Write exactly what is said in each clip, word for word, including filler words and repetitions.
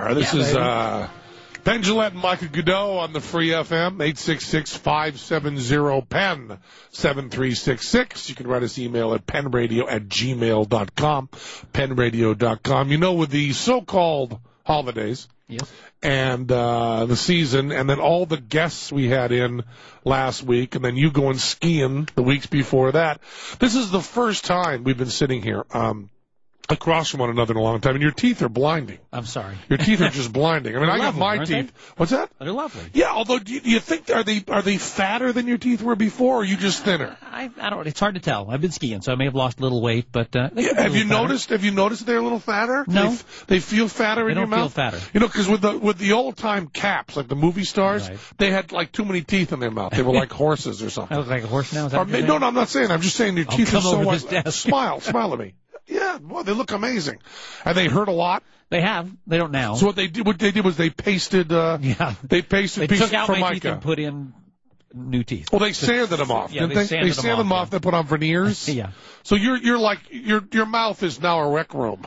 are. This yeah, is baby. uh, Penn Jillette and Micah Godot on the Free F M, eight six six, five seven zero, P E N, seven three six six. You can write us email at penradio at gmail dot com, penradio dot com. You know, with the so-called holidays yes. and uh, the season, and then all the guests we had in last week, and then you going skiing the weeks before that, this is the first time we've been sitting here um, across from one another in a long time, and your teeth are blinding. I'm sorry. Your teeth are just blinding. I mean, They're I got lovely, my aren't teeth. they? What's that? They're lovely. Yeah, although, do you, do you think, are they are they fatter than your teeth were before, or are you just thinner? I, I don't. It's hard to tell. I've been skiing, so I may have lost a little weight, but uh, they Yeah, could be a have you little fatter. noticed? Have you noticed they're a little fatter? No. They, they feel fatter They in your don't feel mouth. fatter. You know, because with the with the old time Caps, like the movie stars, Right. they had like too many teeth in their mouth. They were like horses or I something. look like a horse now. Is that Or what may, you're no, saying? no, I'm not saying. I'm just saying your I'll teeth come are so over white. this desk. Smile, smile at me. Yeah, well, they look amazing, and they hurt a lot. They have. They don't now. So what they did, what they did was they pasted. Uh, yeah. They pasted They pieces took out for my teeth Micah. and put in new teeth. Well, they sanded them off, Yeah, didn't they they? sanded they them sanded them off, off. They put on veneers. Yeah. So you're you're like your your mouth is now a rec room.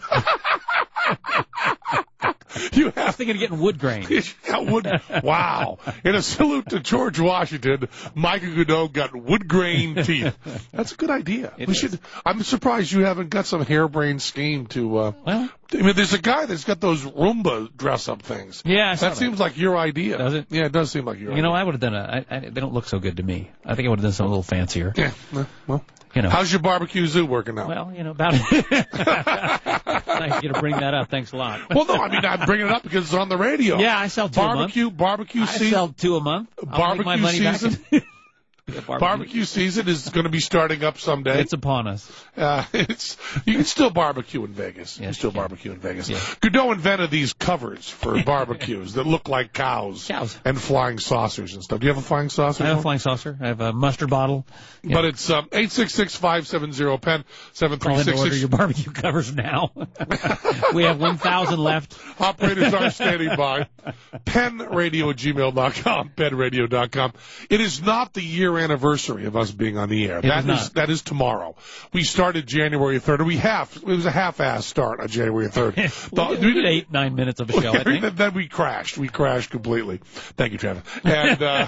You I was have thinking of getting wood grain. got wood. Wow! In a salute to George Washington, Micah Godot got wood grain teeth. That's a good idea. It we is. should. I'm surprised you haven't got some harebrained scheme to. Uh, Well, I mean, there's a guy that's got those Roomba dress-up things. yeah. I saw That seems like your idea. Does it? Yeah, it does seem like your You idea. know, I would have done a. I, I, they don't look so good to me. I think I would have done something a little fancier. Yeah. Well, You know. how's your barbecue zoo working out? Well, you know about it. Nice of you to bring that up. Thanks a lot. Well, no, I mean, I'm bringing it up because it's on the radio. Yeah, I sell two Barbecue, a month. barbecue I season. sell two a month. I'll Barbecue make my money season? back. Yeah, barbecue. Barbecue season is going to be starting up someday. It's upon us. Uh, it's you can still barbecue in Vegas. you can Yes, still you can. barbecue in Vegas. Yeah. Godot invented these covers for barbecues that look like cows, Cows. and flying saucers and stuff. Do you have a flying saucer? I have a Mo? flying saucer. I have a mustard bottle. Yeah. But it's um, eight six six, five seven zero, P E N, seven Call three in to six order six. your barbecue covers now. We have one thousand left. Operators are standing by. penradio at gmail dot com, penradio dot com. It is not the year anniversary of us being on the air. It That is is not. that is tomorrow. We started January third. Or we half. It was a half-ass start on January third. we, did, we did eight, nine minutes of a show, I think. Then we crashed. We crashed completely. Thank you, Trevor. And uh,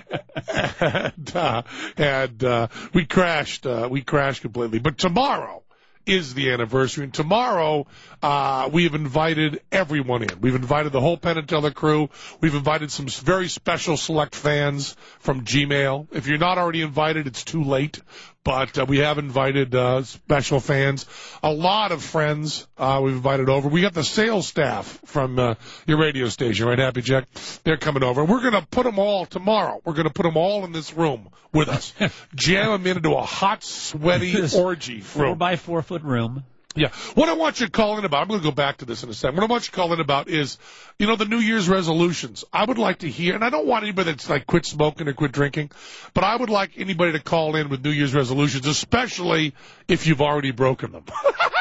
and, uh, and uh, we crashed. Uh, we crashed completely. But tomorrow is the anniversary, and tomorrow uh, we have invited everyone in. We've invited the whole Penn and Teller crew. We've invited some very special select fans from Gmail. If you're not already invited, it's too late. But uh, we have invited uh, special fans. A lot of friends uh, we've invited over. We got the sales staff from uh, your radio station, right, Happy Jack? They're coming over. We're going to put them all tomorrow. We're going to put them all in this room with us. Jam them into a hot, sweaty This orgy Four room. by four foot room. Yeah. What I want you to call in about, I'm going to go back to this in a second. What I want you to call in about is, you know, the New Year's resolutions. I would like to hear, and I don't want anybody that's like quit smoking or quit drinking, but I would like anybody to call in with New Year's resolutions, especially if you've already broken them.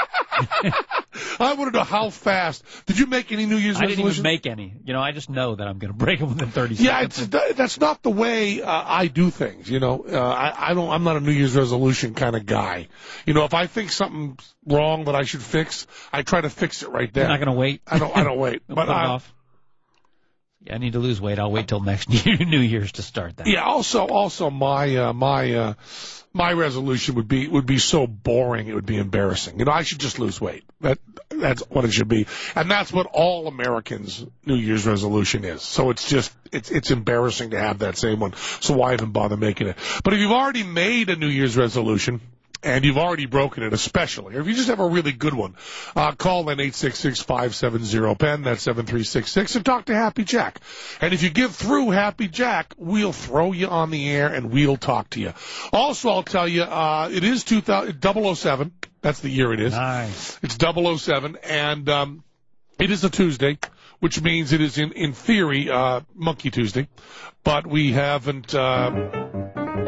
I want to know how fast. Did you make any New Year's I didn't resolutions? even make any. You know, I just know that I'm going to break them within thirty Yeah, seconds. it's, that's not the way uh, I do things. You know, uh, I, I don't. I'm not a New Year's resolution kind of guy. You know, if I think something's wrong that I should fix, I try to fix it right there. You're not going to wait. I don't. I don't wait. Don't but put it I, off. Yeah, I need to lose weight. I'll wait till next year, New Year's to start that. yeah. Also, also my uh, my uh, my resolution would be would be so boring it would be embarrassing. You know, I should just lose weight. That that's what it should be, and that's what all Americans' New Year's resolution is. So it's just it's it's embarrassing to have that same one. So why even bother making it? But if you've already made a New Year's resolution, and you've already broken it, especially, or if you just have a really good one, uh, call in eight six six, five seven zero, P E N, that's seven three six six, and talk to Happy Jack. And if you give through Happy Jack, we'll throw you on the air and we'll talk to you. Also, I'll tell you, uh, it is two thousand, double oh seven. That's the year it is. Nice. It's double oh seven, and um, it is a Tuesday, which means it is, in, in theory, uh, Monkey Tuesday. But we haven't... Uh,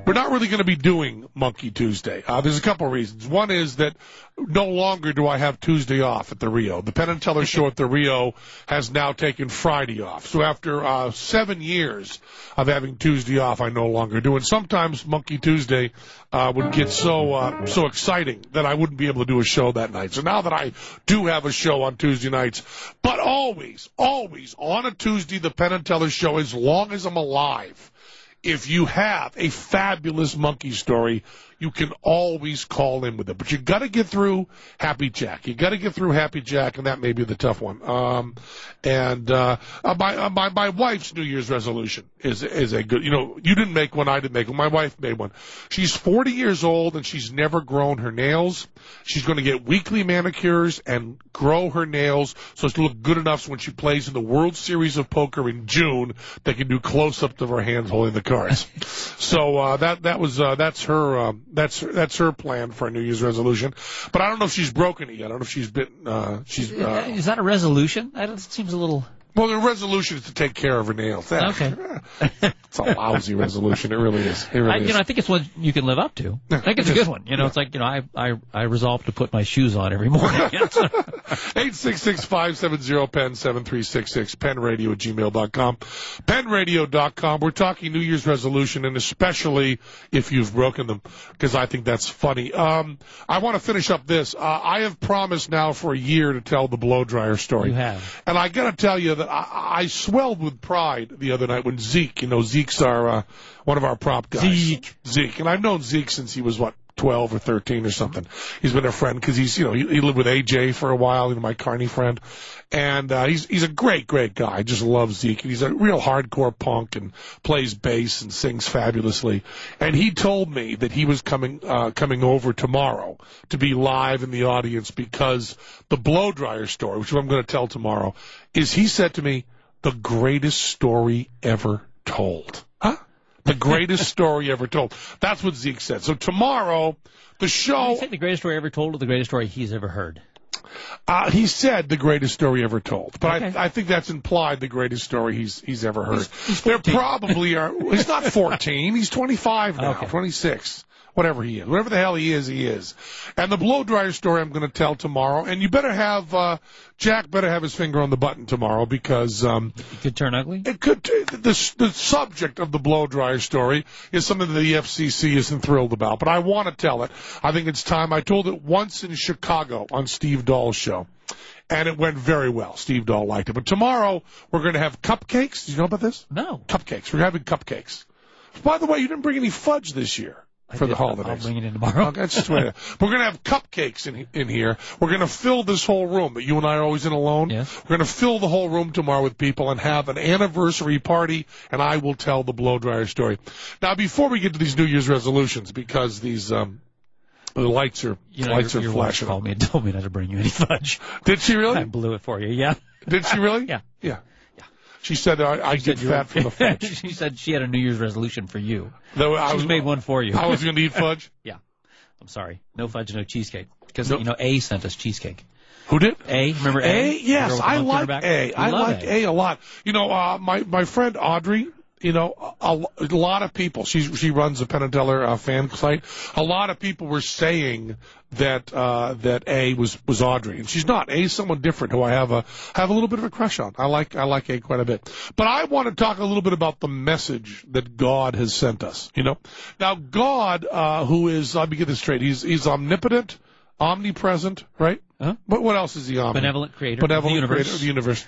we're not really going to be doing Monkey Tuesday. Uh, there's a couple reasons. One is that no longer do I have Tuesday off at the Rio. The Penn and Teller show at the Rio has now taken Friday off. So after uh, seven years of having Tuesday off, I no longer do. And sometimes Monkey Tuesday uh, would get so uh, so exciting that I wouldn't be able to do a show that night. So now that I do have a show on Tuesday nights, but always, always on a Tuesday, the Penn and Teller show, as long as I'm alive, if you have a fabulous monkey story, you can always call in with it. But you got to get through Happy Jack. You got to get through Happy Jack, and that may be the tough one. Um, and uh, my, uh, my my wife's New Year's resolution is is a good. You know, you didn't make one, I didn't make one. My wife made one. She's forty years old, and she's never grown her nails. She's going to get weekly manicures and grow her nails so to look good enough so when she plays in the World Series of Poker in June, they can do close-up of her hands holding the cards. So uh, that that was uh, that's her. Um, That's that's her plan for a New Year's resolution, but I don't know if she's broken it yet. I don't know if she's been. Uh, she's. Uh, Is that a resolution? That seems a little. Well, the resolution is to take care of her nails. Okay. It's a lousy resolution. It really is. It really I, you is. know, I think it's one you can live up to. I think it's a good one. You know, Yeah. it's like, you know, I I I resolve to put my shoes on every morning. eight six six, five seven zero, P E N, seven three six six, penradio at gmail dot com. penradio dot com. We're talking New Year's resolution, and especially if you've broken them, because I think that's funny. Um, I want to finish up this. Uh, I have promised now for a year to tell the blow dryer story. You have. And I got to tell you that I, I swelled with pride the other night when Zeke, you know, Zeke's our, uh, one of our prop guys. Zeke. Zeke. And I've known Zeke since he was, what, twelve or thirteen or something. He's been a friend because he's, you know, he, he lived with A J for a while, you know, my Carney friend. And, uh, he's, he's a great, great guy. I just love Zeke. He's a real hardcore punk and plays bass and sings fabulously. And he told me that he was coming, uh, coming over tomorrow to be live in the audience because the blow dryer story, which I'm going to tell tomorrow, is he said to me, the greatest story ever told. Huh? The greatest story ever told. That's what Zeke said. So tomorrow, the show... Did you say the greatest story ever told or the greatest story he's ever heard? Uh, he said the greatest story ever told. But Okay. I, I think that's implied the greatest story he's he's ever heard. He's- he's there fourteen. probably are... He's not fourteen. He's twenty-five now. Okay. twenty-six. Whatever he is. Whatever the hell he is, he is. And the blow dryer story I'm going to tell tomorrow. And you better have... Uh, Jack better have his finger on the button tomorrow because... Um, It could turn ugly? It could. The, the subject of the blow dryer story is something that the F C C isn't thrilled about, but I want to tell it. I think it's time. I told it once in Chicago on Steve Dahl's show, and it went very well. Steve Dahl liked it. But tomorrow we're going to have cupcakes. Did you know about this? No. Cupcakes. We're having cupcakes. By the way, you didn't bring any fudge this year for I the did. holidays. I'll bring it in tomorrow. Okay, that's just the way it is. We're going to have cupcakes in in here. We're going to fill this whole room that you and I are always in alone. Yes. We're going to fill the whole room tomorrow with people and have an anniversary party, and I will tell the blow dryer story. Now, before we get to these New Year's resolutions, because these um, the lights are You know, lights your, are your wife flashing. called me and told me not to bring you any fudge. Did she I really? blew it for you, yeah. Did she really? Yeah. Yeah. She said I, I She get said you were- fat from the fudge. She said she had a New Year's resolution for you. Though I She's was, made one for you. I was going to eat fudge. Yeah. I'm sorry. No fudge, no cheesecake. Because, No. you know, A sent us cheesecake. Who did? A, remember A? A, The yes, girl with the I monkey like on her back? A. You I love like A a lot. You know, uh, my my friend Audrey. You know, a, a lot of people. She she runs a Penn and Teller uh, fan site. A lot of people were saying that uh, that A was was Audrey, and she's not. A is someone different who I have a have a little bit of a crush on. I like I like A quite a bit. But I want to talk a little bit about the message that God has sent us. You know, now God, uh, who is let me get this straight. He's he's omnipotent, omnipresent, right? Huh? But what else is he omnipotent? Benevolent creator Benevolent of the universe. creator of the universe.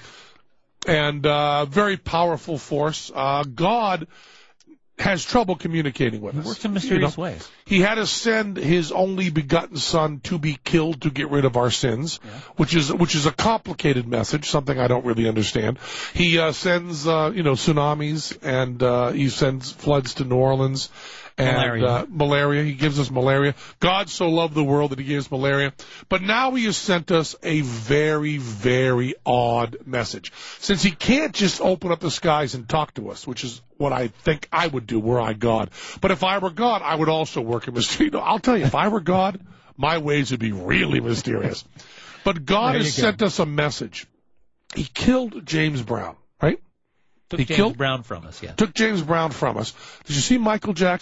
And uh, very powerful force. Uh, God has trouble communicating with He us. works in mysterious You know, ways. He had to send his only begotten son to be killed to get rid of our sins, Yeah. which is which is a complicated message, something I don't really understand. He uh, sends uh, you know tsunamis and uh, he sends floods to New Orleans. And Malaria. Uh, malaria. He gives us malaria. God so loved the world that he gave us malaria. But now he has sent us a very, very odd message. Since he can't just open up the skies and talk to us, which is what I think I would do were I God. But if I were God, I would also work in mystery. No, I'll tell you, if I were God, my ways would be really mysterious. But God There has you go. sent us a message. He killed James Brown, right? Took He James killed- Brown from us, yeah. Took James Brown from us. Did you see Michael Jackson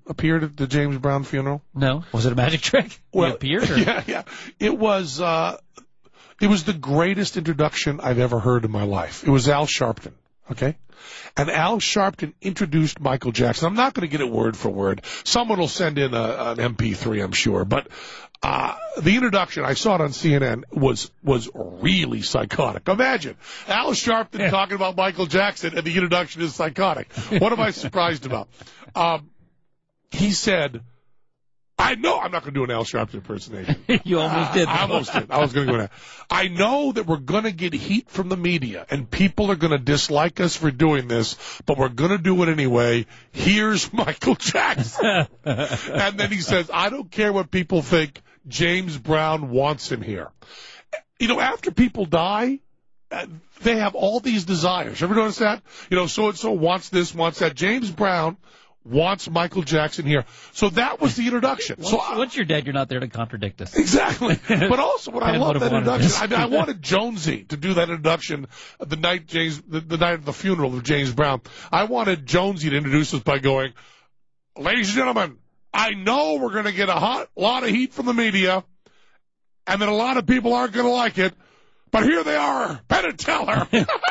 appeared at the James Brown funeral? No. Was it a magic trick? Well, he appeared? Or? Yeah, yeah. It was, uh, it was the greatest introduction I've ever heard in my life. It was Al Sharpton, okay? And Al Sharpton introduced Michael Jackson. I'm not going to get it word for word. Someone will send in a, an M P three, I'm sure. But uh, the introduction, I saw it on C N N, was was really psychotic. Imagine Al Sharpton yeah. talking about Michael Jackson, and the introduction is psychotic. What am I surprised about? Um, he said, I know I'm not going to do an Al Sharpton impersonation. You almost uh, did. I almost did. I was going to go there. I know that we're going to get heat from the media, and people are going to dislike us for doing this, but we're going to do it anyway. Here's Michael Jackson. And then he says, I don't care what people think. James Brown wants him here. You know, after people die, uh, they have all these desires. Ever notice that? You know, so-and-so wants this, wants that. James Brown wants Michael Jackson here. So that was the introduction. Once, so I, once you're dead, you're not there to contradict us. Exactly. But also, what I love that introduction, I, mean, I wanted Jonesy to do that introduction the night James, the, the night of the funeral of James Brown. I wanted Jonesy to introduce us by going, ladies and gentlemen, I know we're going to get a hot lot of heat from the media, and that a lot of people aren't going to like it, but here they are, Penn and Teller.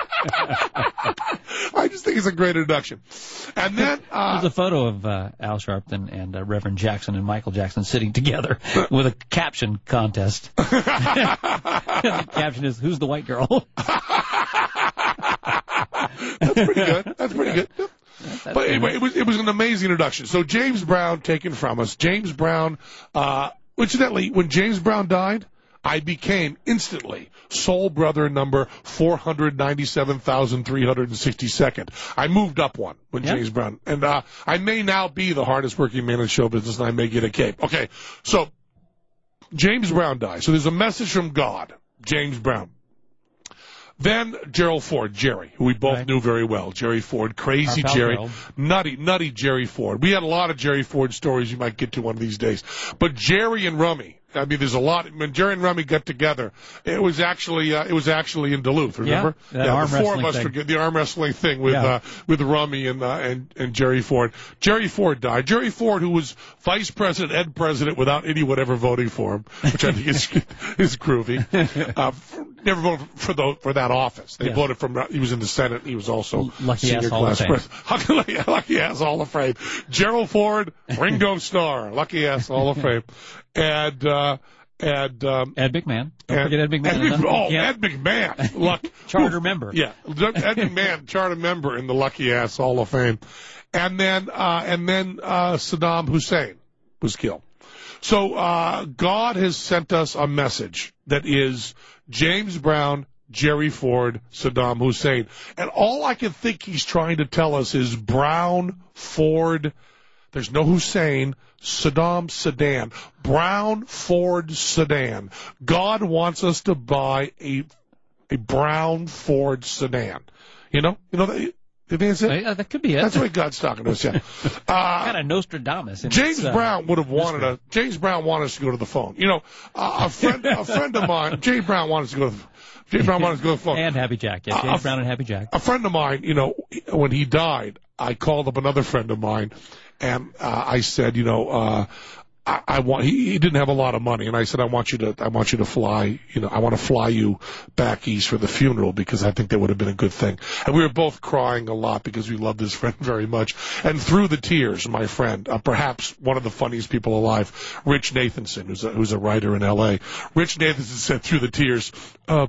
I just think it's a great introduction. And then uh, there's a photo of uh, Al Sharpton and uh, Reverend Jackson and Michael Jackson sitting together with a caption contest. The caption is, "Who's the white girl?" That's pretty good. That's pretty good. That's but anyway, it was it was an amazing introduction. So James Brown taken from us. James Brown, uh, incidentally, when James Brown died, I became instantly soul brother number four hundred ninety-seven thousand three hundred sixty-second. I moved up one when yep. James Brown. And uh, I may now be the hardest working man in show business, and I may get a cape. Okay, so James Brown died. So there's a message from God, James Brown. Then Gerald Ford, Jerry, who we both right. knew very well. Jerry Ford, crazy Jerry, Gerald. nutty, nutty Jerry Ford. We had a lot of Jerry Ford stories you might get to one of these days. But Jerry and Rummy, I mean, there's a lot. When Jerry and Rummy got together, it was actually uh, it was actually in Duluth. Remember? Yeah, yeah the four of us thing. forget the arm wrestling thing with yeah. uh, with Rummy and, uh, and and Jerry Ford. Jerry Ford died. Jerry Ford, who was vice president and president without anyone ever voting for him, which I think is is groovy. Uh, never voted for the for that office. They yeah. voted from. He was in the Senate. He was also lucky senior ass Hall class of Fame. president. Lucky ass Hall of Fame. Gerald Ford, Ringo Starr, lucky ass Hall of Fame, and. Uh, And um, Ed McMahon. Don't Ed, forget Ed McMahon. Ed Mc, oh, yeah. Ed McMahon. Luck, charter oof, member. Yeah, Ed McMahon, charter member in the lucky ass Hall of Fame. And then, uh, and then uh, Saddam Hussein was killed. So uh, God has sent us a message that is James Brown, Jerry Ford, Saddam Hussein. And all I can think he's trying to tell us is Brown, Ford, there's no Hussein, Saddam sedan, Brown Ford sedan. God wants us to buy a a Brown Ford sedan. You know, you know that. You think that's it? Uh, that could be it. That's the way God's talking to us. Yeah. Uh, kind of Nostradamus. James uh, Brown would have wanted a. James Brown wanted us to go to the phone. You know, uh, a friend, a friend of mine, James Brown wanted us to go to the. James Brown wanted us to go to the phone. And Happy Jack. Yeah, James uh, Brown and Happy Jack. A friend of mine, you know, when he died, I called up another friend of mine. And uh, I said, you know, uh, I, I want. He, he didn't have a lot of money, and I said, I want you to, I want you to fly. You know, I want to fly you back east for the funeral because I think that would have been a good thing. And we were both crying a lot because we loved this friend very much. And through the tears, my friend, uh, perhaps one of the funniest people alive, Rich Nathanson, who's a, who's a writer in L A. Rich Nathanson said through the tears, uh,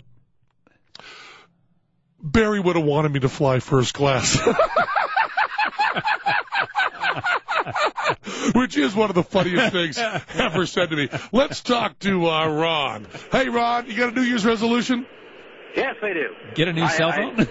Barry would have wanted me to fly first class. Which is one of the funniest things ever said to me. Let's talk to uh, Ron. Hey, Ron, you got a New Year's resolution? Yes, I do. Get a new I, cell phone?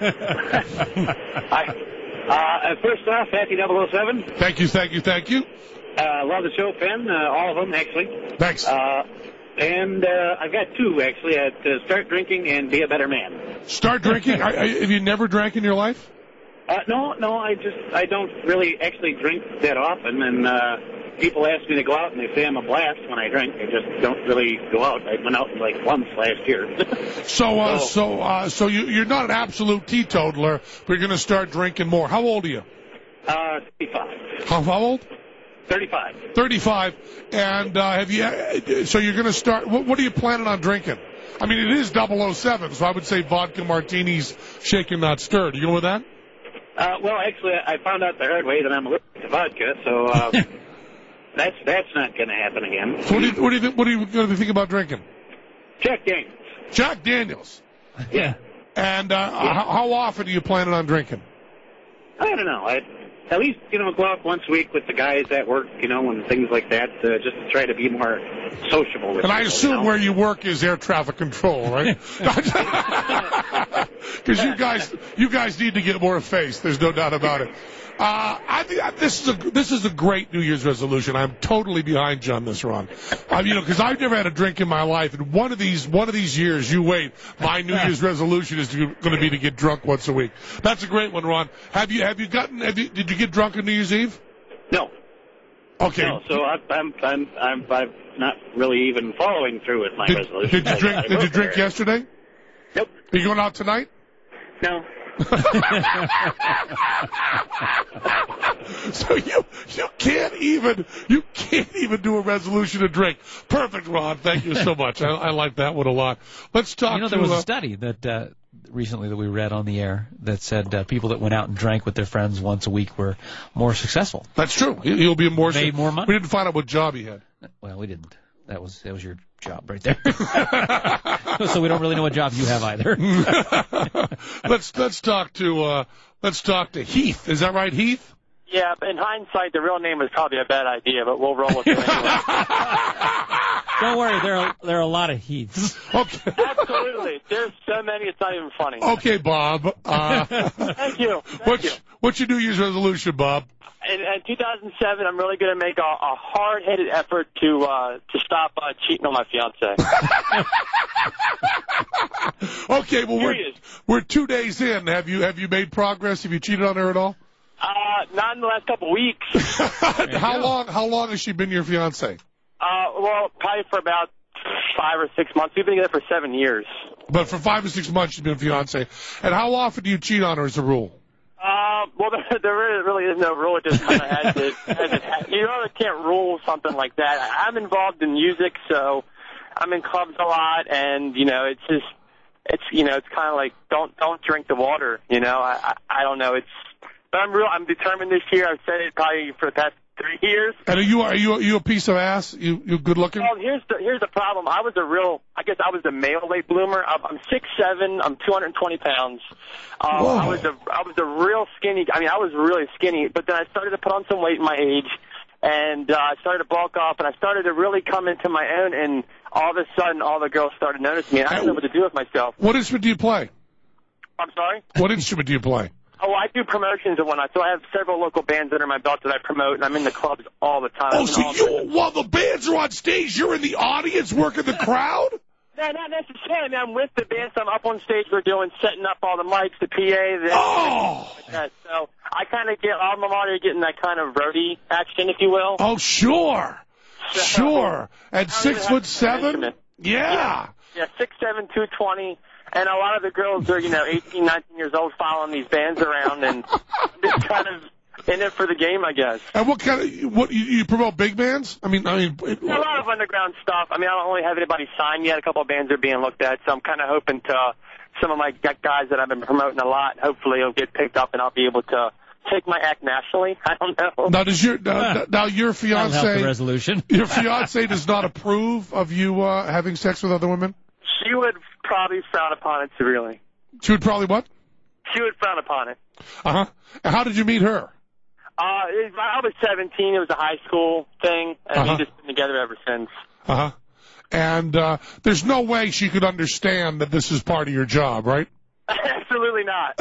I, I, uh, first off, happy double oh seven. Thank you, thank you, thank you. Uh, love the show, Penn. Uh, all of them, actually. Thanks. Uh, and uh, I've got two, actually. Uh, to start drinking and be a better man. Start drinking? I, I, have you never drank in your life? Uh, no, no, I just, I don't really actually drink that often, and uh, people ask me to go out, and they say I'm a blast when I drink. I just don't really go out. I went out like once last year. so, uh, so, so, uh, so you, you're not an absolute teetotaler, but you're going to start drinking more. How old are you? Uh, fifty-five. How, how old? thirty-five. thirty-five. And uh, have you? So you're going to start. What, what are you planning on drinking? I mean, it is double oh seven, so I would say vodka martinis, shaken not stirred. You go with that? Uh, well, actually, I found out the hard way that I'm allergic to vodka, so uh, that's that's not going to happen again. So what do you what do you think, what are you going to think about drinking? Jack Daniels. Jack Daniels. Yeah. And uh, yeah. How, how often are you planning on drinking? I don't know. I at least you know go out once a week with the guys at work, you know, and things like that, uh, just to try to be more sociable with. And people, I assume you know? where you work is air traffic control, right? Because you guys, you guys need to get more face. There's no doubt about it. Uh, I think this is a this is a great New Year's resolution. I'm totally behind you on this, Ron. I mean, you know, because I've never had a drink in my life, and one of these one of these years, you wait, my New Year's resolution is going to be to get drunk once a week. That's a great one, Ron. Have you have you gotten? Have you, did you get drunk on New Year's Eve? No. Okay. No, so I, I'm I'm I'm I'm not really even following through with my did, resolution. Did you drink? Did you drink yesterday? Nope. Are you going out tonight? No. So you you can't even you can't even do a resolution to drink. Perfect, Ron. Thank you so much. I, I like that one a lot. Let's talk. You know, to, there was uh, a study that uh, recently that we read on the air that said uh, people that went out and drank with their friends once a week were more successful. That's true. He'll be more made more money. We didn't find out what job he had. Well, we didn't. That was that was your job right there. So we don't really know what job you have either. let's let's talk to uh, let's talk to Heath. Is that right, Heath? Yeah, in hindsight, the real name is probably a bad idea, but we'll roll with it anyway. Don't worry, there are there are a lot of Heaths. Okay. Absolutely. There's so many, it's not even funny. Okay, Bob. Uh, Thank you. Thank what's, you. what's your New Year's resolution, Bob? In, in two thousand seven, I'm really going to make a, a hard-headed effort to uh, to stop uh, cheating on my fiance. Okay, well we're Serious. we're two days in. Have you have you made progress? Have you cheated on her at all? Uh, not in the last couple weeks. How long? How long has she been your fiance? Uh, well, probably for about five or six months. We've been together for seven years. But for five or six months, she's been fiance. And how often do you cheat on her as a rule? Uh, well, there, there really, really is no rule. It just kind of has it. Has it ha- you really can't rule something like that. I'm involved in music, so I'm in clubs a lot, and you know, it's just, it's you know, it's kind of like don't don't drink the water. You know, I, I I don't know. It's, but I'm real. I'm determined this year. I've said it probably for the past three years. And are you are you are you a piece of ass? You you good looking? Well, here's the here's the problem. I was a real, I guess I was the male late bloomer. I'm, I'm six seven. I'm two hundred twenty pounds. Um, Whoa. I was a I was a real skinny. I mean, I was really skinny. But then I started to put on some weight in my age, and uh, I started to bulk up, and I started to really come into my own. And all of a sudden, all the girls started noticing me. I didn't know what to do with myself. What instrument do you play? I'm sorry. What instrument do you play? Oh, I do promotions and whatnot, so I have several local bands under my belt that I promote, and I'm in the clubs all the time. Oh, I'm so all you while the bands are on stage, you're in the audience working the crowd? No, not necessarily. I mean, I'm with the band, so I'm up on stage. We're doing, setting up all the mics, the P A, the Oh. like that. So I kind of get, I'm already getting that kind of roadie action, if you will. Oh, sure, So, sure. At I six don't foot even have to play an seven, instrument. yeah. Yeah, six seven, two twenty. And a lot of the girls are, you know, eighteen, nineteen years old following these bands around, and I'm just kind of in it for the game, I guess. And what kind of what you, you promote big bands? I mean, I mean, it, A lot of underground stuff. I mean, I don't really have anybody signed yet. A couple of bands are being looked at, so I'm kind of hoping to uh, some of my guys that I've been promoting a lot. Hopefully, it'll get picked up, and I'll be able to take my act nationally. I don't know. now does your now, now your That'll help the fiance resolution. your fiance does not approve of you uh, having sex with other women? She would probably frown upon it severely. She would probably what? She would frown upon it. Uh huh. And how did you meet her? Uh, it, I was seventeen. It was a high school thing, and Uh-huh. we've just been together ever since. Uh huh. And uh, there's no way she could understand that this is part of your job, right? Absolutely not.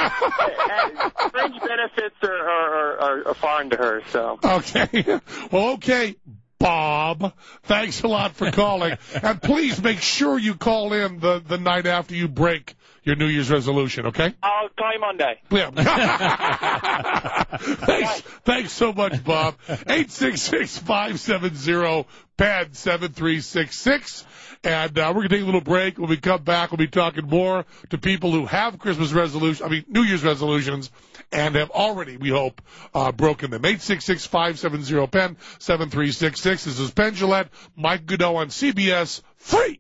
And fringe benefits are, are, are, are foreign to her, so. Okay. Well, okay, Bob. Thanks a lot for calling. And please make sure you call in the, the night after you break your New Year's resolution, okay? I'll call you Monday. Yeah. thanks, thanks so much, Bob. eight six six, five seven zero, P E N, seven three six six. And uh, we're going to take a little break. When we come back, we'll be talking more to people who have Christmas resolutions, I mean, New Year's resolutions, and have already, we hope, uh, broken them. eight six six, five seven zero, P E N, seven three six six. This is Penn Jillette, Mike Goodell on C B S Free.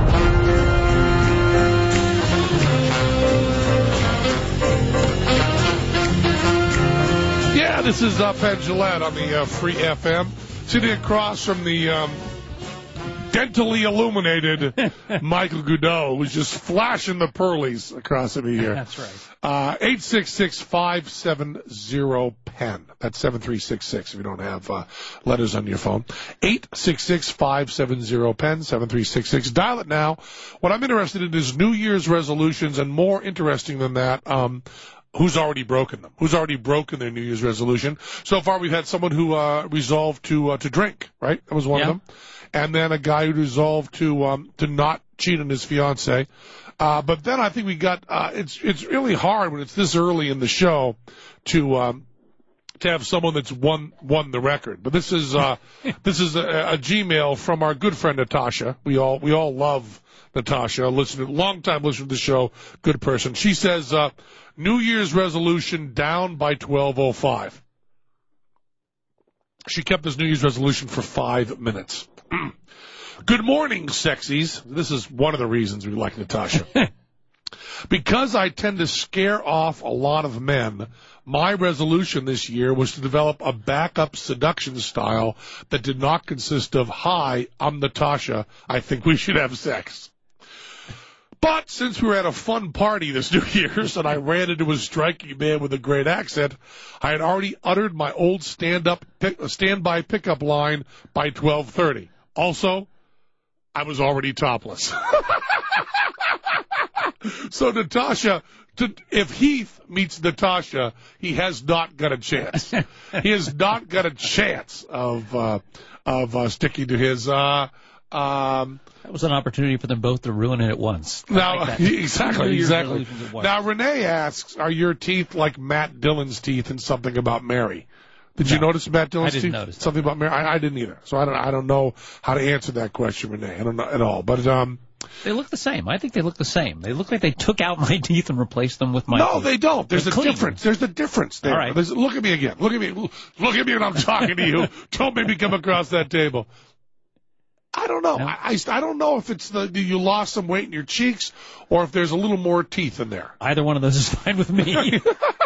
Yeah, this is uh, Penn Jillette on the uh, Free F M. Sitting across from the um, dentally illuminated Michael Goodell, who's just flashing the pearlies across at me here. That's right. Uh, eight six six, five seven zero, P E N. That's seven three six six if you don't have uh, letters on your phone. eight six six, five seven zero, P E N, seven three six six. Dial it now. What I'm interested in is New Year's resolutions, and more interesting than that, um, who's already broken them? Who's already broken their New Year's resolution? So far, we've had someone who uh, resolved to uh, to drink, right? That was one yeah. of them. And then a guy who resolved to um, to not cheat on his fiancée. Uh, but then I think we got uh, it's it's really hard when it's this early in the show to um, to have someone that's won won the record. But this is uh, this is a, a Gmail from our good friend Natasha. We all we all love Natasha. Listen, long time listener to the show, good person. She says uh, New Year's resolution down by twelve oh five. She kept this New Year's resolution for five minutes. Good morning, sexies. This is one of the reasons we like Natasha. Because I tend to scare off a lot of men, my resolution this year was to develop a backup seduction style that did not consist of, hi, I'm Natasha, I think we should have sex. But since we were at a fun party this New Year's and I ran into a striking man with a great accent, I had already uttered my old stand-up, standby pickup line by twelve thirty. Also, I was already topless. So Natasha, to, if Heath meets Natasha, he has not got a chance. He has not got a chance of uh, of uh, sticking to his. Uh, um, that was an opportunity for them both to ruin it at once. Now, like exactly, exactly. Now, Renee asks, "Are your teeth like Matt Dillon's teeth in Something About Mary?" Did no, you notice Matt Dillon's I didn't teeth? Notice Something about Mary? I, I didn't either. So I don't. I don't know how to answer that question, Renee. I don't know at all. But um. They look the same. I think they look the same. They look like they took out my teeth and replaced them with my No, teeth. they don't. There's They're a clean. difference. There's a difference there. All right. There's, look at me again. Look at me. Look at me when I'm talking to you. Don't make me come across that table. I don't know. No. I, I, I don't know if it's the, the you lost some weight in your cheeks or if there's a little more teeth in there. Either one of those is fine with me.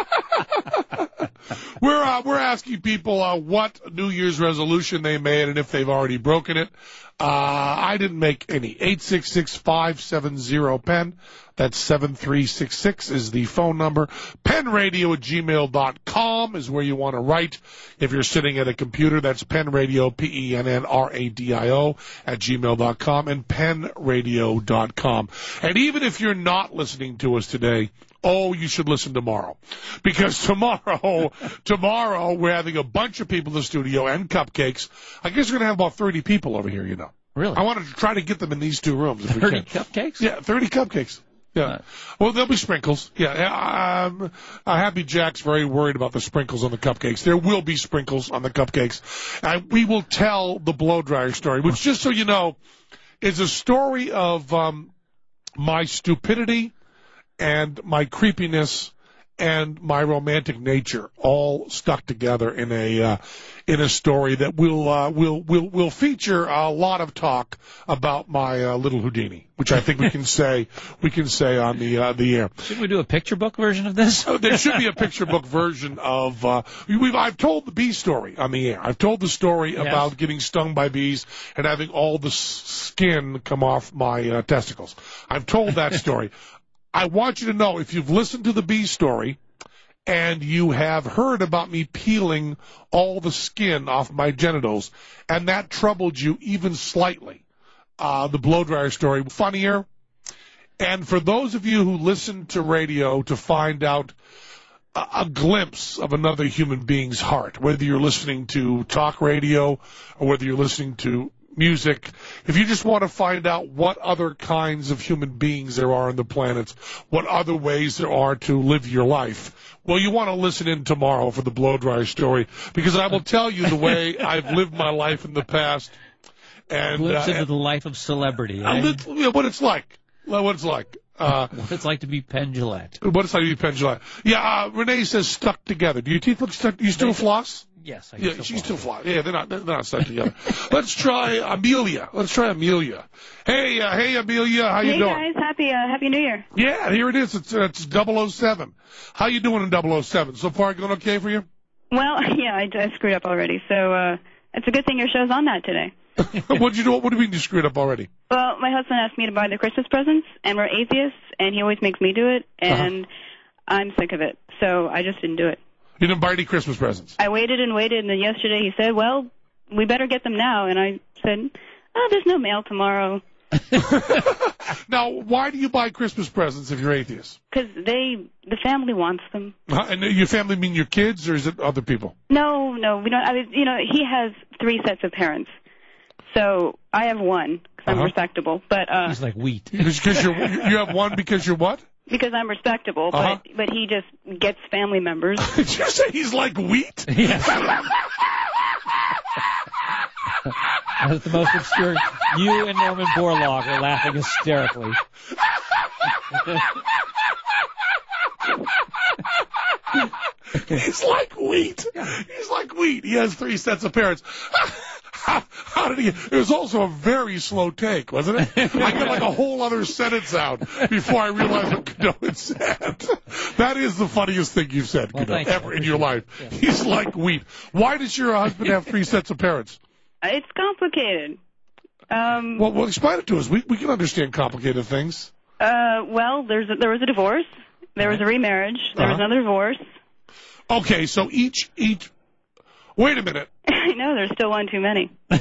We're uh, we're asking people uh, what New Year's resolution they made and if they've already broken it. Uh, I didn't make any. eight six six, five seven zero, P E N. That's seven three six six is the phone number. penradio at gmail dot com is where you want to write. If you're sitting at a computer, that's penradio, P E N N R A D I O, at gmail dot com and penradio dot com. And even if you're not listening to us today, oh, you should listen tomorrow. Because tomorrow, tomorrow we're having a bunch of people in the studio and cupcakes. I guess we're going to have about thirty people over here, you know. Really? I want to try to get them in these two rooms if we thirty can. cupcakes? Yeah, thirty cupcakes. Yeah. Uh, Well, there'll be sprinkles. Yeah. Um, uh, Happy Jack's very worried about the sprinkles on the cupcakes. There will be sprinkles on the cupcakes. And we will tell the blow dryer story, which, just so you know, is a story of um, my stupidity and my creepiness and my romantic nature all stuck together in a uh, in a story that will uh, will will will feature a lot of talk about my uh, little Houdini, which I think we can say we can say on the uh, the air. Should we do a picture book version of this? Oh, there should be a picture book version of. Uh, we've I've told the bee story on the air. I've told the story Yes. about getting stung by bees and having all the s- skin come off my uh, testicles. I've told that story. I want you to know, if you've listened to the bee story and you have heard about me peeling all the skin off my genitals, and that troubled you even slightly, uh, the blow dryer story, funnier. And for those of you who listen to radio to find out a, a glimpse of another human being's heart, whether you're listening to talk radio or whether you're listening to music, if you just want to find out what other kinds of human beings there are on the planet, what other ways there are to live your life, well, you want to listen in tomorrow for the blow dryer story, because I will tell you the way I've lived my life in the past. And Glimpse uh, into the life of celebrity. uh, Eh? lit- you know, what it's like. What it's like. Uh, What it's like to be Penn Jillette. what it's like to be Penn Jillette. Yeah, uh, Renee says stuck together. Do your teeth look stuck? Do you still floss? Yes, I Yeah, still she's follow. still fly. Yeah, they're not, they're not stuck together. Let's try Amelia. Let's try Amelia. Hey, uh, hey, Amelia, how you Hey doing? guys, happy uh, Happy New Year. Yeah, here it is. It's uh, it's double oh seven. How you doing in double oh seven? So far, going okay for you? Well, yeah, I, I screwed up already, so uh, it's a good thing your show's on that today. What'd you do? What do you mean you screwed up already? Well, my husband asked me to buy the Christmas presents, and we're atheists, and he always makes me do it, and I'm sick of it, so I just didn't do it. You didn't buy any Christmas presents. I waited and waited, and then yesterday he said, well, we better get them now, and I said, oh, there's no mail tomorrow. Now, why do you buy Christmas presents if you're atheist? Because they, the family wants them. Uh, and your family mean your kids, or is it other people? No, no, we don't. I mean, you know, he has three sets of parents, so I have one because I'm Uh-huh. respectable. But uh, He's like wheat. Because you're you have one because you're what? because I'm respectable, Uh-huh. but but he just gets family members. Did you say he's like wheat? That's the most obscure. You and Norman Borlaug are laughing hysterically. He's like wheat. He's like wheat. He has three sets of parents. How, how did he? It was also a very slow take, wasn't it? I got like a whole other sentence out before I realized what Godot had said. That is the funniest thing you've said, Well, Godot, thank you. ever in your life. Yeah. He's like wheat. Why does your husband have three sets of parents? It's complicated. Um, Well, well, explain it to us. We we can understand complicated things. uh, well, there's a, there was a divorce, there was a remarriage, there was Uh-huh. another divorce. Okay, so each each. Wait a minute. I know there's still one too many. But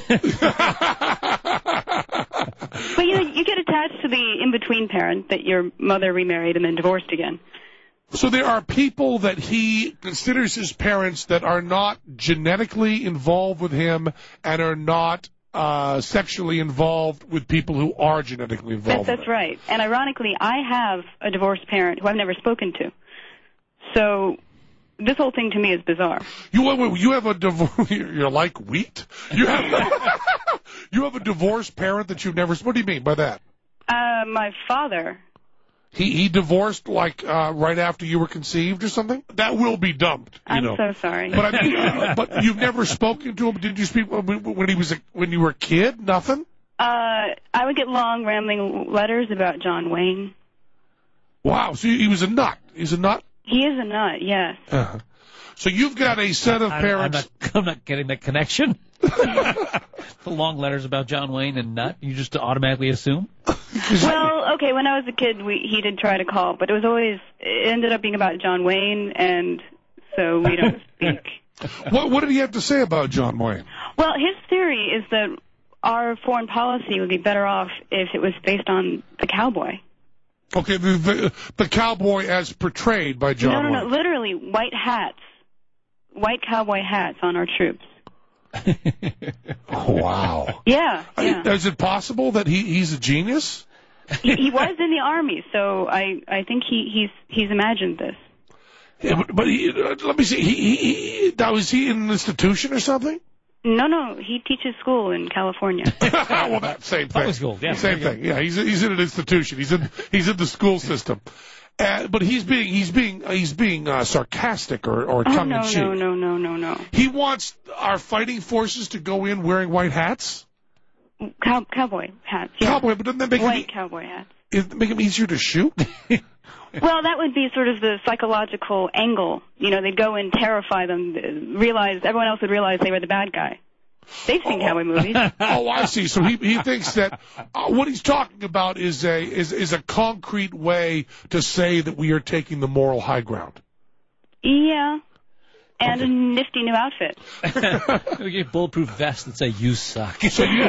you know, you get attached to the in-between parent that your mother remarried and then divorced again. So there are people that he considers his parents that are not genetically involved with him and are not uh, sexually involved with people who are genetically That's, involved. that's with him. right. And ironically, I have a divorced parent who I've never spoken to. So this whole thing to me is bizarre. You have, you have a divorce. You're like wheat. You have you have a divorced parent that you've never. What do you mean by that? Uh, my father. He he divorced like uh, right after you were conceived or something. That will be dumped. You I'm know. so sorry. But I mean, uh, but you've never spoken to him. Did you speak when, when he was a, when you were a kid? Nothing. Uh, I would get long, rambling letters about John Wayne. Wow. So he was a nut. He's a nut. He is a nut, yes. Uh-huh. So you've got a set of I'm, I'm, parents. not, I'm not getting that connection. The long letters about John Wayne and Nut, you just automatically assume? Well, okay, when I was a kid, we, he did try to call, but it was always, it ended up being about John Wayne, and so we don't speak. What, what did he have to say about John Wayne? Well, his theory is that our foreign policy would be better off if it was based on the cowboy. Okay, the the, the cowboy as portrayed by John no, no, Wayne. no, literally white hats, white cowboy hats on our troops. Oh, wow. Yeah, yeah. Is it possible that he, he's a genius? he, he was in the army, so I, I think he, he's, he's imagined this. Yeah, but, but he, uh, let me see. He, he, he, now, is he in an institution or something? No, no, he teaches school in California. Well, that same thing. Public school, yeah. Same thing. Yeah, he's he's in an institution. He's in he's in the school system. Uh, but he's being he's being uh, he's being uh, sarcastic or or Oh, tongue no, in cheek. no, no, no, no, no. He wants our fighting forces to go in wearing white hats. Cow, cowboy hats, yeah. Cowboy, but doesn't that make White him, cowboy hats. it make him easier to shoot? Well, that would be sort of the psychological angle. You know, they'd go and terrify them, realize, everyone else would realize they were the bad guy. They've seen cowboy movies. Oh, I see. So he he thinks that uh, what he's talking about is a is is a concrete way to say that we are taking the moral high ground. Yeah. And a nifty new outfit. We get bulletproof vests that say, you suck. So you,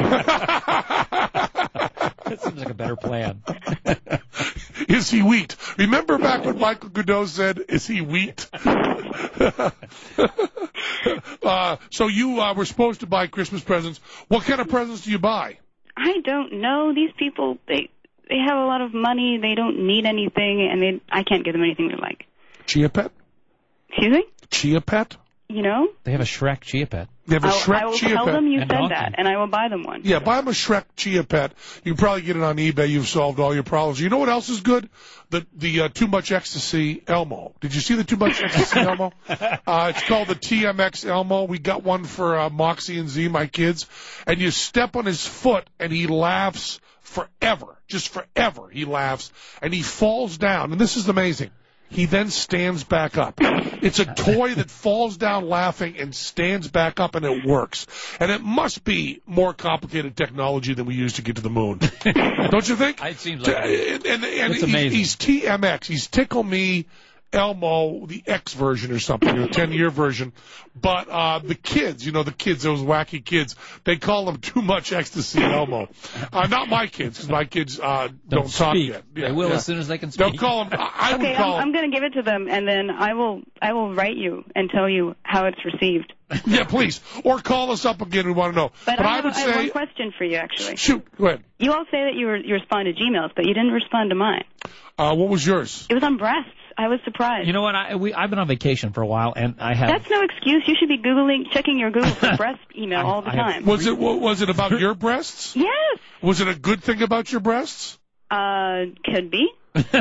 That seems like a better plan. is he wheat? Remember back when Michael Godot said, "Is he wheat?" uh, so you uh, were supposed to buy Christmas presents. What kind of presents do you buy? I don't know. These people, they they have a lot of money. They don't need anything, and they I can't give them anything they like. Chia Pet? Excuse me? Chia Pet? You know? They have a Shrek Chia Pet. They have a I'll, Shrek I will Chia tell Pet. them you And said Donkey. that, and I will buy them one. Yeah, buy them a Shrek Chia Pet. You can probably get it on eBay. You've solved all your problems. You know what else is good? The the uh, Too Much Ecstasy Elmo. Did you see the Too Much Ecstasy Elmo? Uh, it's called the T M X Elmo. We got one for uh, Moxie and Z, my kids. And you step on his foot, and he laughs forever. Just forever he laughs. And he falls down. And this is amazing. He then stands back up. It's a toy that falls down laughing and stands back up, and it works. And it must be more complicated technology than we use to get to the moon. Don't you think? It seems like and, and, and it's he's, amazing. he's T M X. He's Tickle Me Elmo, the X version or something, or the ten-year version. But uh, the kids, you know, the kids, those wacky kids, they call him Too Much Ecstasy Elmo. Uh, not my kids, because my kids uh, don't, Don't talk speak. yet. They will as soon as they can They'll speak. call him. I, I Okay, would call I'm, him. I'm going to give it to them, and then I will I will write you and tell you how it's received. Yeah, please. Or call us up again. We want to know. But, But I, I have, would I have say, one question for you, actually. shoot, go ahead. You all say that you, were, you respond to Gmails, but you didn't respond to mine. Uh, what was yours? It was on breasts. I was surprised. You know what? I, we, I've been on vacation for a while, and I have. That's no excuse. You should be Googling, checking your Google for breast email I- all the I have- time. Was it wa- was it about your breasts? Yes. Was it a good thing about your breasts? Uh, could be.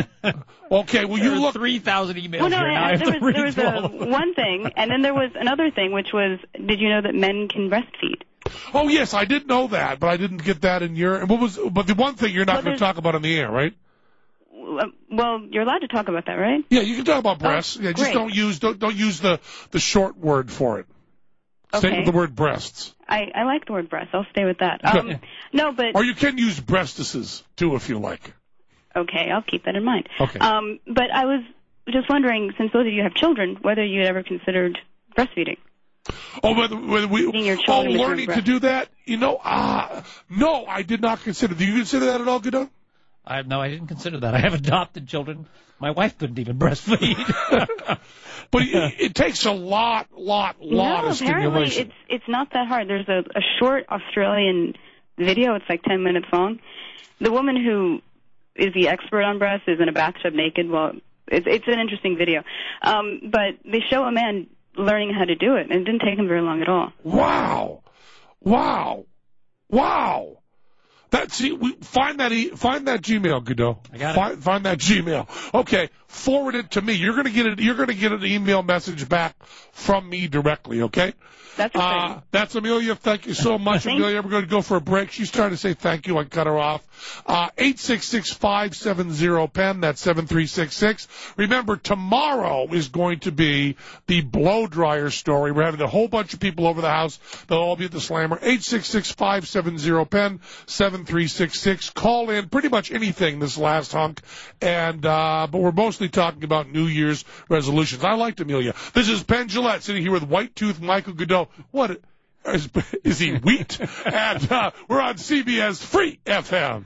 Okay, well, you There are look. three thousand emails Well, no, here. Now I I, have there to was, read there was through all of a, them. one thing, and then there was another thing, which was, did you know that men can breastfeed? Oh, yes, I did know that, but I didn't get that in your. And what was? But the one thing you're not Well, going to there's- talk about on the air, right? Well, you're allowed to talk about that, right? Yeah, you can talk about breasts. Yeah, just great. don't use don't don't use the the short word for it. Stay Okay. with the word breasts. I, I like the word breast. I'll stay with that. Okay. Um, no, but Or you can use breastises too if you like. okay, I'll keep that in mind. Okay. Um, but I was just wondering, since both of you have children, whether you had ever considered breastfeeding. Oh, whether, whether we Feeding your oh children with learning your to do that? You know, ah, no, I did not consider. Do you consider that at all, Godot? I no, I didn't consider that. I have adopted children. My wife couldn't even breastfeed. But it, it takes a lot, lot, lot no, of apparently stimulation. it's it's not that hard. There's a, a short Australian video. It's like ten minutes long. The woman who is the expert on breasts is in a bathtub naked. Well, it's it's an interesting video. Um, but they show a man learning how to do it, and it didn't take him very long at all. Wow, wow, wow. That see, we find that e- find that Gmail, Godot. I got it. find, Find that Gmail. Okay, forward it to me. You're gonna get it. You're gonna get an email message back from me directly. Okay. That's Uh, exciting. that's Amelia. Thank you so much, Thank- Amelia. We're going to go for a break. She's trying to say thank you. I cut her off. Uh, eight six six, five seven zero, P E N. That's seven three six six. Remember, tomorrow is going to be the blow dryer story. We're having a whole bunch of people over the house. They'll all be at the Slammer. eight six six, five seven zero, P E N. seven three six six. Call in pretty much anything this last hunk. And, uh, but we're mostly talking about New Year's resolutions. I liked Amelia. This is Penn Jillette sitting here with White Tooth Michael Godot. What is, is he wheat? And uh, we're on C B S Free F M.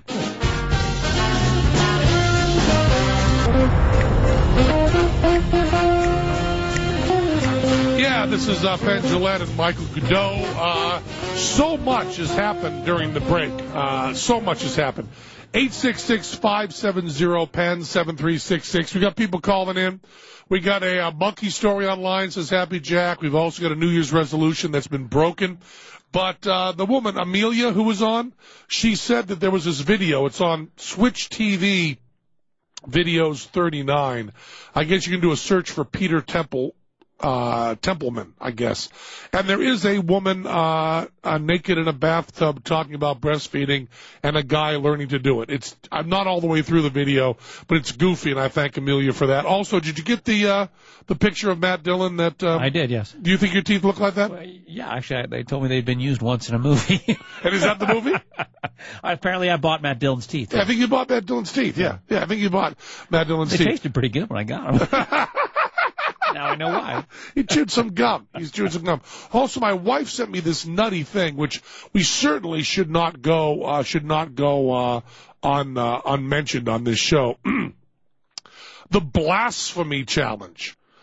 Yeah, this is uh, Penn Jillette and Michael Godot. Uh, so much has happened during the break. Uh, so much has happened. eight six six, five seven zero, P E N, seven three six six. We got people calling in. We got a, a monkey story online, says Happy Jack. We've also got a New Year's resolution that's been broken. But uh, the woman, Amelia, who was on, she said that there was this video. It's on Switch T V Videos thirty-nine. I guess you can do a search for Peter Temple. Uh, Templeman, I guess. And there is a woman uh, uh, naked in a bathtub talking about breastfeeding and a guy learning to do it. It's I'm not all the way through the video, but it's goofy, and I thank Amelia for that. Also, did you get the uh, the picture of Matt Dillon? That um, I did, yes. Do you think your teeth look like that? Well, yeah, actually, I, they told me they'd been used once in a movie. And is that the movie? Apparently, I bought Matt Dillon's teeth. Yeah, I think you bought Matt Dillon's teeth. Yeah, yeah, I think you bought Matt Dillon's They teeth. tasted pretty good when I got them. Now I know why. He chewed some gum. He's chewed some gum. Also, my wife sent me this nutty thing, which we certainly should not go, uh, should not go, uh, on, uh, unmentioned on this show. The blasphemy challenge.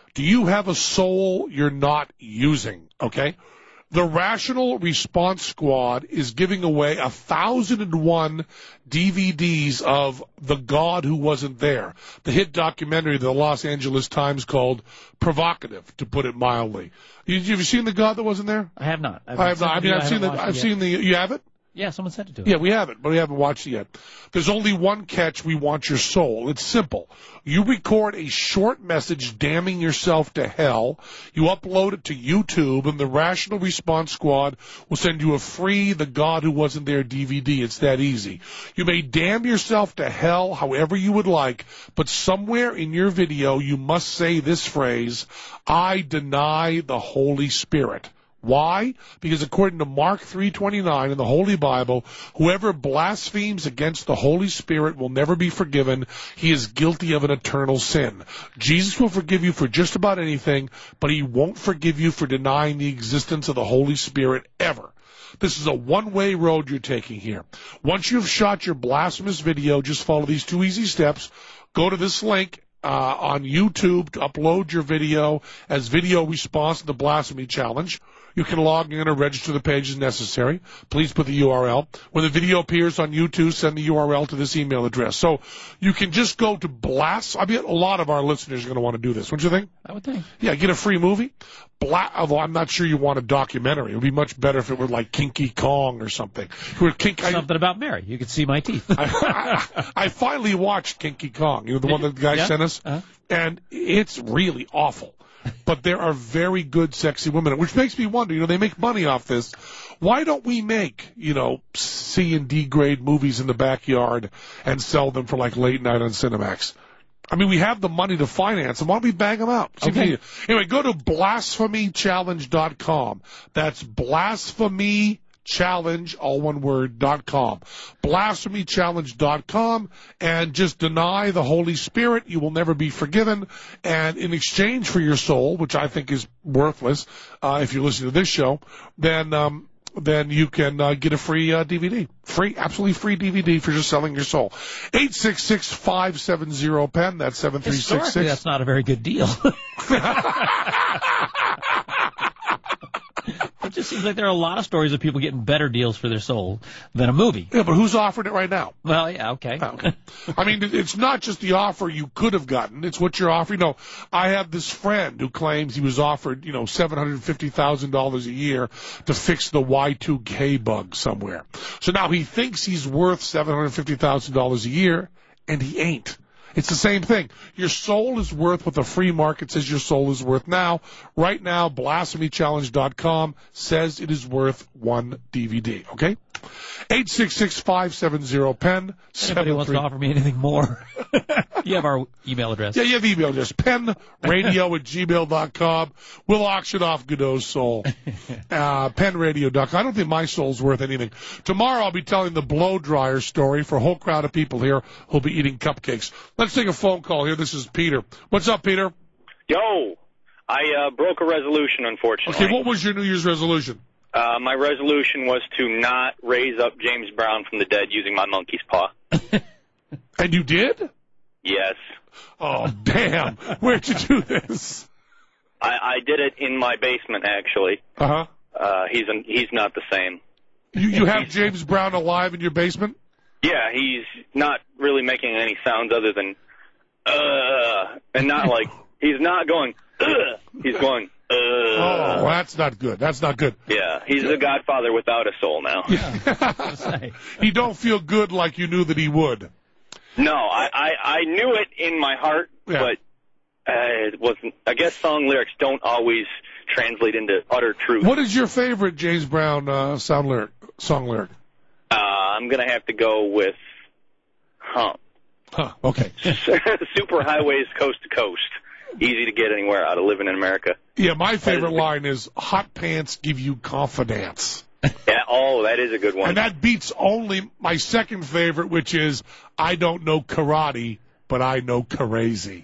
Do you have a soul you're not using? Okay? The Rational Response Squad is giving away a thousand and one D V Ds of The God Who Wasn't There, the hit documentary of the Los Angeles Times called Provocative, to put it mildly. You, have you seen The God That Wasn't There? I have not. I've I have not. I mean, I've I seen the. watched I've it seen the. You have it? Yeah, someone sent it to us. Yeah, we haven't, but we haven't watched it yet. There's only one catch. We want your soul. It's simple. You record a short message damning yourself to hell. You upload it to YouTube, and the Rational Response Squad will send you a free The God Who Wasn't There D V D. It's that easy. You may damn yourself to hell however you would like, but somewhere in your video you must say this phrase, I deny the Holy Spirit. Why? Because according to Mark three twenty-nine in the Holy Bible, whoever blasphemes against the Holy Spirit will never be forgiven. He is guilty of an eternal sin. Jesus will forgive you for just about anything, but he won't forgive you for denying the existence of the Holy Spirit ever. This is a one-way road you're taking here. Once you've shot your blasphemous video, just follow these two easy steps. Go to this link uh, on YouTube to upload your video as video response to the Blasphemy Challenge. You can log in or register the page as necessary. Please put the U R L. When the video appears on YouTube, send the U R L to this email address. So you can just go to Blast. I mean, a lot of our listeners are going to want to do this. Wouldn't you think? I would think. Yeah, get a free movie. Bla- although I'm not sure you want a documentary. It would be much better if it were like Kinky Kong or something. If it were Kink- Something I, about Mary. You could see my teeth. I, I, I finally watched Kinky Kong, you know, the one that the guy yeah? sent us, uh-huh. and it's really awful. But there are very good, sexy women, which makes me wonder, you know, they make money off this. Why don't we make, you know, C and D grade movies in the backyard and sell them for like late night on Cinemax? I mean, we have the money to finance them. Why don't we bang them out? Okay. Anyway, go to blasphemy challenge dot com. That's blasphemy challenge, all one word, dot com. blasphemy challenge dot com, and just deny the Holy Spirit. You will never be forgiven. And in exchange for your soul, which I think is worthless, uh, if you're listening to this show, then, um, then you can uh, get a free uh, D V D. Free, absolutely free D V D for just selling your soul. eight six six, five seven zero, P E N. That's seven three six six. That's not a very good deal. It just seems like there are a lot of stories of people getting better deals for their soul than a movie. Yeah, but who's offering it right now? Well, yeah, okay. Oh, okay. I mean, it's not just the offer you could have gotten. It's what you're offering. You know, I have this friend who claims he was offered, you know, seven hundred fifty thousand dollars a year to fix the Y two K bug somewhere. So now he thinks he's worth seven hundred fifty thousand dollars a year, and he ain't. It's the same thing. Your soul is worth what the free market says your soul is worth now. Right now, blasphemy challenge dot com says it is worth one D V D. Okay? eight six six, five seven zero, P E N. Anybody wants to offer me anything more? You have our email address. Yeah, you have the email address. pen radio at gmail dot com. We'll auction off Godot's soul. Uh, pen radio dot com. I don't think my soul's worth anything. Tomorrow I'll be telling the blow dryer story for a whole crowd of people here who'll be eating cupcakes. Let's take a phone call here. This is Peter. What's up, Peter? Yo, I uh, broke a resolution, unfortunately. Okay, what was your New Year's resolution? Uh, my resolution was to not raise up James Brown from the dead using my monkey's paw. And you did? Yes. Oh, damn. Where'd you do this? I, I did it in my basement, actually. Uh-huh. Uh, he's an, he's not the same. You, you have James Brown alive in your basement? Yeah, he's not really making any sounds other than, uh, and not like, he's not going, uh, he's going, uh. Oh, that's not good. That's not good. Yeah, he's the Godfather without a soul now. Yeah. He don't feel good like you knew that he would. No, I, I, I knew it in my heart, Yeah. but uh, it wasn't. I guess song lyrics don't always translate into utter truth. What is your favorite James Brown uh, sound lyric, song lyric? Uh, I'm going to have to go with, huh. Huh, okay. Super highways coast to coast. Easy to get anywhere out of living in America. Yeah, my favorite line is, hot pants give you confidence. Yeah, oh, that is a good one. And that beats only my second favorite, which is, I don't know karate, but I know crazy.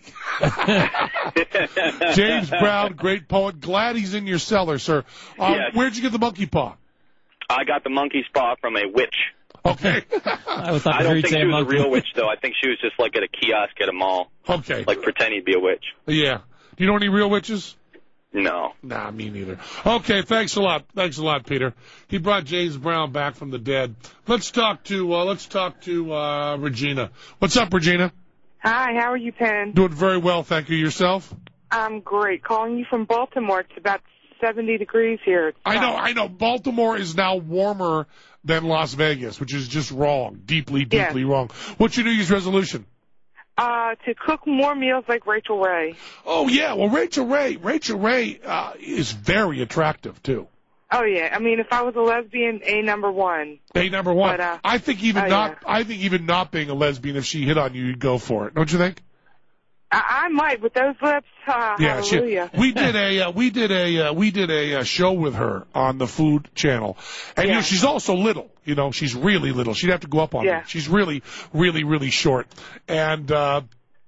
James Brown, great poet. Glad he's in your cellar, sir. Um, Yes. Where'd you get the monkey paw? I got the monkey's paw from a witch. Okay. I, was I don't think she was monkey. a real witch, though. I think she was just like at a kiosk at a mall. Okay. Like pretending to be a witch. Yeah. Do you know any real witches? No. Nah, me neither. Okay, thanks a lot. Thanks a lot, Peter. He brought James Brown back from the dead. Let's talk to uh, let's talk to uh, Regina. What's up, Regina? Hi, how are you, Penn? Doing very well, thank you. Yourself? I'm great. Calling you from Baltimore. It's about seventy degrees here. It's I know, hot. I know. Baltimore is now warmer than Las Vegas, which is just wrong. Deeply, deeply Yeah. wrong. What's your New Year's resolution? Uh, to cook more meals like Rachel Ray. Oh, yeah. Well, Rachel Ray, Rachel Ray uh, is very attractive, too. Oh, yeah. I mean, if I was a lesbian, A number one. Hey, number one. But, uh, I think even oh, not. yeah. I think even not being a lesbian, if she hit on you, you'd go for it. Don't you think? I, I might with those lips. Uh, Yeah, she, hallelujah. we did a uh, we did a uh, we did a uh, show with her on the Food Channel, and you know Yeah. she's also little. You know, she's really little. She'd have to go up on Yeah. me. She's really, really, really short, and uh,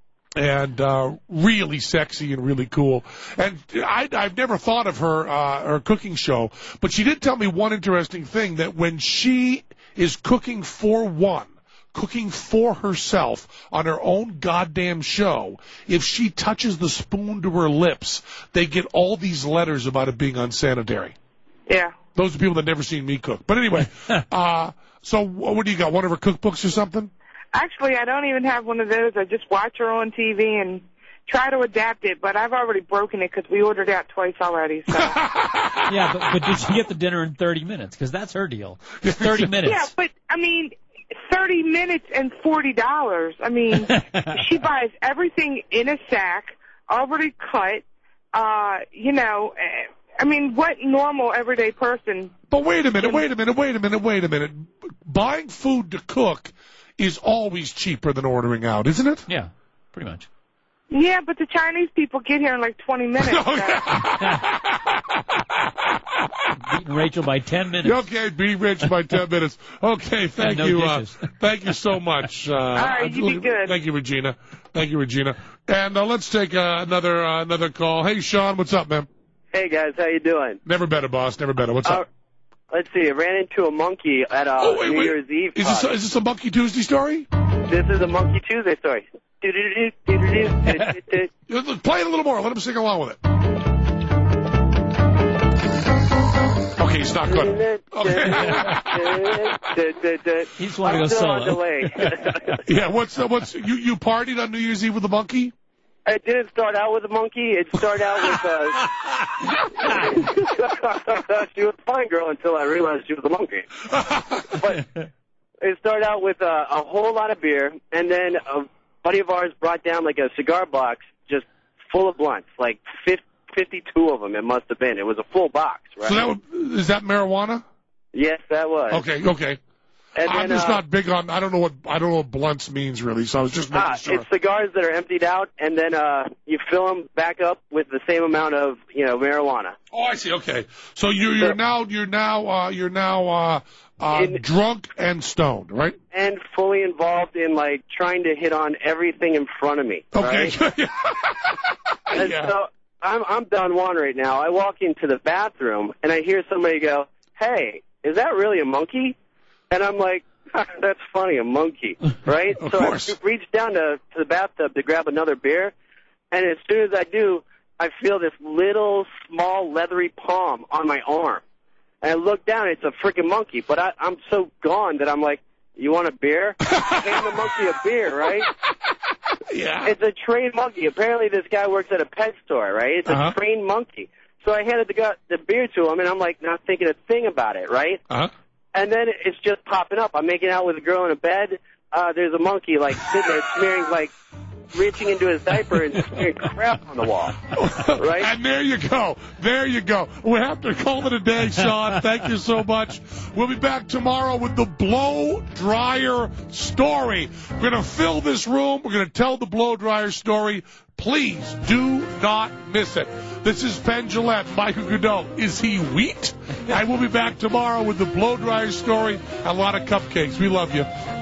and uh, really sexy and really cool. And I, I've never thought of her uh, her cooking show, but she did tell me one interesting thing, that when she is cooking for one, cooking for herself on her own goddamn show, if she touches the spoon to her lips, they get all these letters about it being unsanitary. Yeah. Those are people that never seen me cook. But anyway, uh, so what do you got? One of her cookbooks or something? Actually, I don't even have one of those. I just watch her on T V and try to adapt it, but I've already broken it because we ordered out twice already. So. Yeah, but, but did she get the dinner in thirty minutes? Because that's her deal. thirty minutes. Yeah, but, I mean, thirty minutes and forty dollars. I mean, she buys everything in a sack, already cut, uh, you know, uh, I mean, what normal everyday person... But wait a minute, wait a minute, wait a minute, wait a minute. Buying food to cook is always cheaper than ordering out, isn't it? Yeah, pretty much. Yeah, but the Chinese people get here in like twenty minutes. Oh, so. yeah. Beating Rachel by ten minutes. Okay, beating Rachel by ten minutes. Okay, thank no you. Uh, dishes. thank you so much. Uh, All right, you be good. Thank you, Regina. Thank you, Regina. And uh, let's take uh, another uh, another call. Hey, Sean, what's up, man? Hey guys, how you doing? Never better, boss. Never better. What's Uh, up? let's see. I ran into a monkey at a Oh, wait, New wait. Year's Eve Is this, party. is this a Monkey Tuesday story? This is a Monkey Tuesday story. Do-do-do-do-do-do-do-do. Play it a little more. Let him sing along with it. Okay, it's not good. Okay. He just wanted to go I'm still on solo. delay. Yeah, what's uh, what's you you partied on New Year's Eve with a monkey? It didn't start out with a monkey. It started out with uh she was a fine girl until I realized she was a monkey. But it started out with uh, a whole lot of beer, and then a buddy of ours brought down like a cigar box just full of blunts, like fifty-two of them it must have been. It was a full box, right? So that would, is that marijuana? Yes, that was. Okay, okay. And I'm then, just uh, not big on. I don't know what I don't know what blunts means really. So I was just making Ah, sure. it's cigars that are emptied out, and then uh, you fill them back up with the same amount of, you know, marijuana. Oh, I see. Okay, so you're you're now you're now uh, you're now uh, uh, In- drunk and stoned, right? And fully involved in, like, trying to hit on everything in front of me. Okay. Right? And Yeah. so I'm, I'm Don Juan right now. I walk into the bathroom, and I hear somebody go, "Hey, is that really a monkey?" And I'm like, that's funny, a monkey, right? Of so course. I reach down to, to the bathtub to grab another beer, and as soon as I do, I feel this little, small, leathery palm on my arm. And I look down, it's a freaking monkey, but I, I'm so gone that I'm like, you want a beer? Hand the monkey a beer, right? Yeah. It's a trained monkey. Apparently this guy works at a pet store, right? It's Uh-huh. a trained monkey. So I handed the, guy, the beer to him, and I'm like not thinking a thing about it, right? Uh-huh. And then it's just popping up. I'm making out with a girl in a bed. Uh, there's a monkey, like, sitting there smearing, like, reaching into his diaper and smearing crap on the wall. Right? And there you go. There you go. We have to call it a day, Sean. Thank you so much. We'll be back tomorrow with the blow dryer story. We're going to fill this room. We're going to tell the blow dryer story. Please do not miss it. This is Penn Jillette, Michael Godot. Is he wheat? And we'll be back tomorrow with the blow dryer story and a lot of cupcakes. We love you.